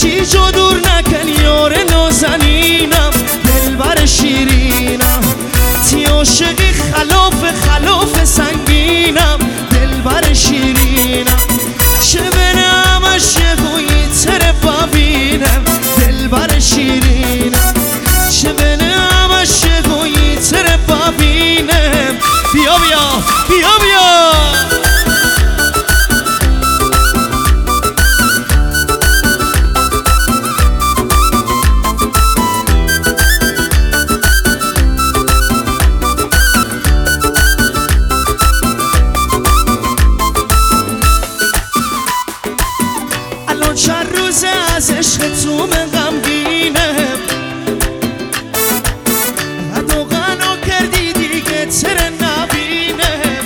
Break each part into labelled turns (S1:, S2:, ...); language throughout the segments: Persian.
S1: چی جو دور نکن یار نازنینم دلبر شیرینم تی عاشقی خلاف سنگینم دلبر شیرینم چه بنام عاشقوی تر ببینم دلبر شیرینم چه بنام عاشقوی تر ببینم بیا بیا بیا بیا چند روزه از عشق تو من غمگینم حد و غنا کردی دیگه تر نبینم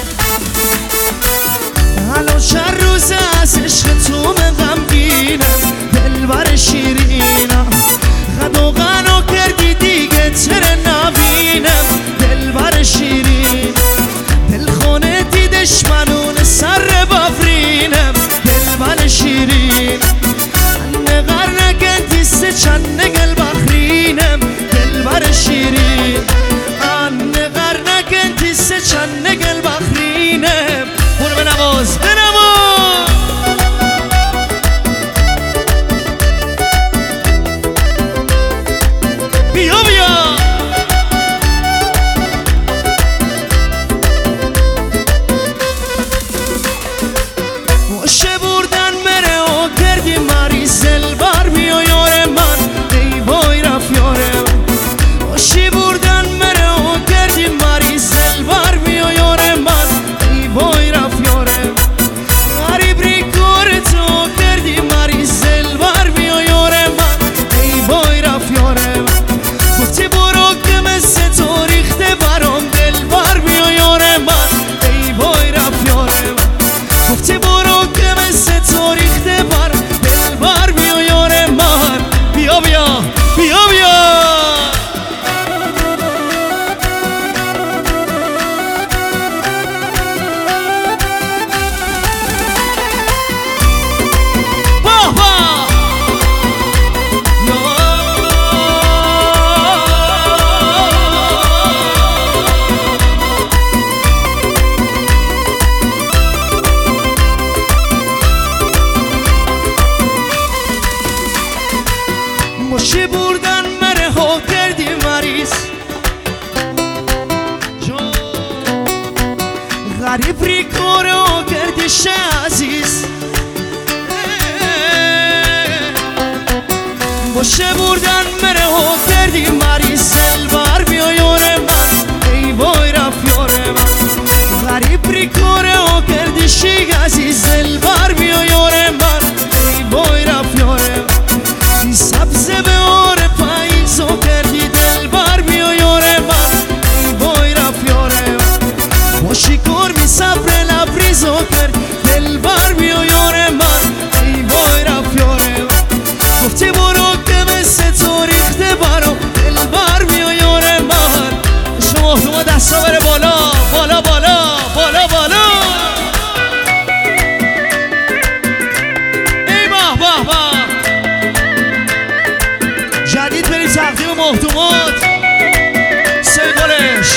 S1: الان چند روزه از عشق تو من غمگینم دلبر شیرینم حد و غنا کردی دیگه تر نبینم دلبر شیرینم دلخونه دی دشمنون سر بفرینم دلبر شیرین نقر نگن تیسه چند نگل بخرینم دلبر شیرین نقر نگن تیسه چند نگل بخرینم برو بنواز بنواز بیا بیا باشه بردن مره و کردی مریض دلبر بیا یار من ای وای رفت یار من باشه بردن مره و کردی مریض دلبر بیا یار من ای وای رفت یار من غریب ری کار تو کردی مریض دلبر بیا یار من ای وای رفت یار من گفتی برو که مثل تو ریخته برام دلبر بیا یار من ای وای رفت یار من گفتی برو که مثل تو ریخته بر دلبر بیا یار من بیا بیا بیا بیا ماشی بردن مره ها کردی مریض غریب ری کاره ها کردی شه عزیز ماشی بردن مره ها کردی مریض دلبر بیا یار من ای وای رفت یار من غریب ری کاره ها کردی شه عزیز دلبر بیا یار من ای وای رفت یار من سبز به آر پاییزو کردی دلبر بیا یار من ای وای رفت یار من باشی کار می صبر لبریزو کرد دلبر بیا یار من ای وای رفت یار من گفتی برو که مثل تو ریخته برام دلبر بیا یار من شما تو ما دستا بره بالا بالا بالا بالا بالا ای به به به جدید بریم تقدیم محتومات سیگلش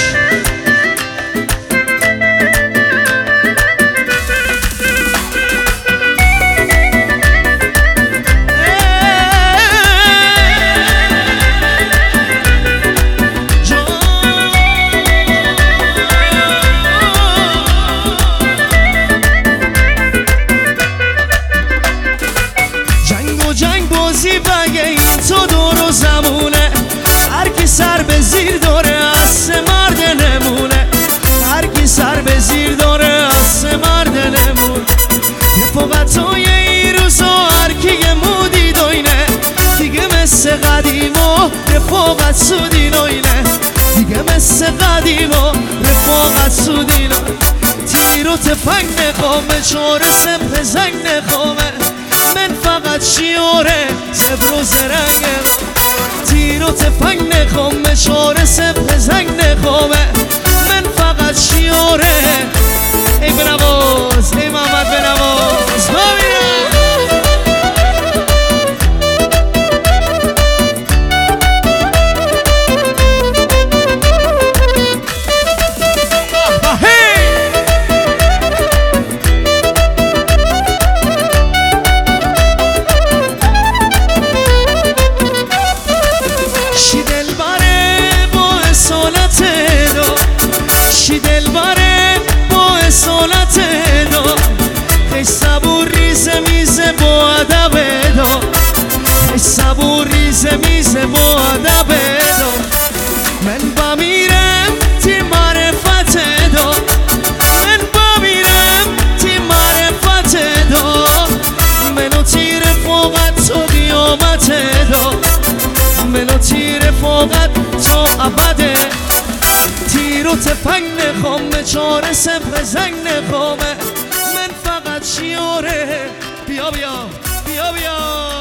S1: جنگ بازی بگه این تو دور و زمونه هر کی سر به زیر داره از مرد نمونه هر کی سر به زیر داره از مرد نمونه رفاقتای این روزا هر کی یه مودی دوینه دیگه مثل قدیما رفاقت سودی نوینه دیگه مثل قدیما رفاقت سودی نوینه تیر و تفنگ نخوامه چاره سپه زنگ نخوامه من فقط شیاره زبر و زرنگه تیر و تفنگ نخوامه چاره سپه زنگ نخوامه من فقط شیاره ای بنواز ای محمد بنواز ببینم میرم تی معرفت دا من با میرم تی معرفت دا منو تی رفاقت تو قیامت دا منو تی رفاقت تو ابده تیر و تفنگ نخوامه 4-0 زنگ نخوامه من فقط شیاره بیا بیا بیا بیا